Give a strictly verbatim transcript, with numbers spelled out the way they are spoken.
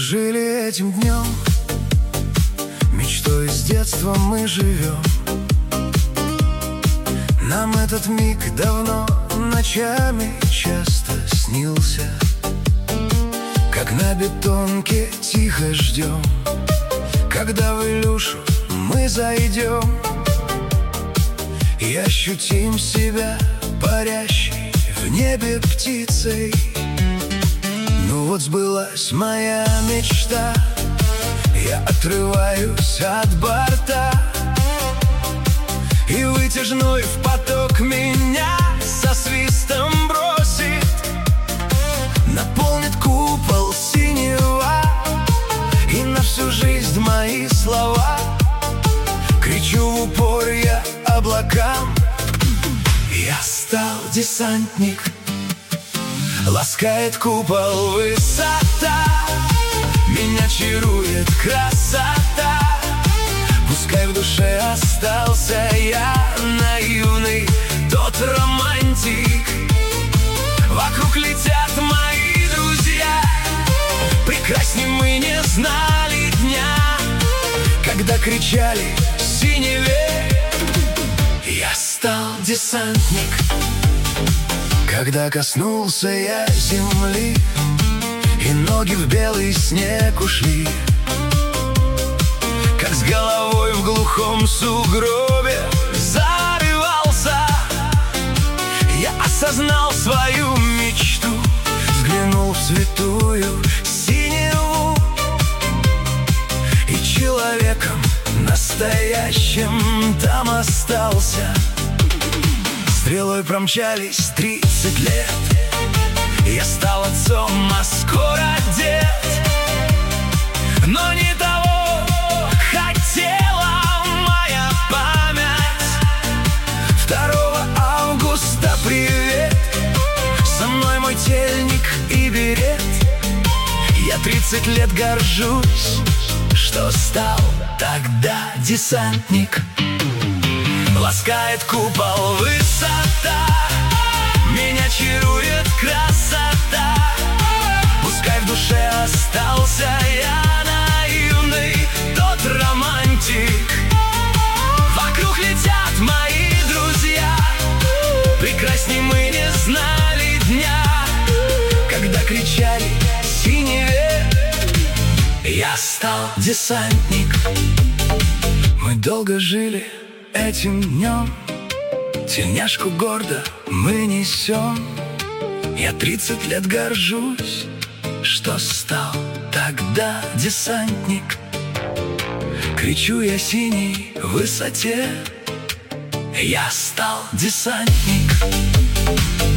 жили этим днем, мечтой с детства мы живем. Нам этот миг давно ночами часто снился, как на бетонке тихо ждем, когда в Илюшу мы зайдем и ощутим себя парящей в небе птицей. Ну вот сбылась моя мечта, я отрываюсь от борта, и вытяжной в поток меня со свистом бросит, наполнит купол синего, и на всю жизнь мои слова кричу в упор я облакам. Я стал десантник, ласкает купол высота, меня чарует красота. Пускай в душе остался я наивный, тот романтик. Вокруг летят мои друзья, прекрасней мы не знали дня, когда кричали в синеве. Я стал десантник, когда коснулся я земли, и ноги в белый снег ушли, как с головой в глухом сугробе зарывался. Я осознал свою мечту, взглянул в святую синеву, и человеком настоящим там остался. Стрелой промчались тридцать лет, я стал отцом, а скоро дед. Но не того хотела моя память. Второго августа привет, со мной мой тельник и берет. Я тридцать лет горжусь, что стал тогда десантник. Ласкает купол высота, меня чарует красота. Пускай в душе остался я наивный, тот романтик. Вокруг летят мои друзья, прекрасней мы не знали дня, когда кричали в синеве. Я стал десантник. Мы долго жили этим днем, тельняшку гордо мы несем. Я тридцать лет горжусь, что стал тогда десантник. Кричу я синей высоте, я стал десантник.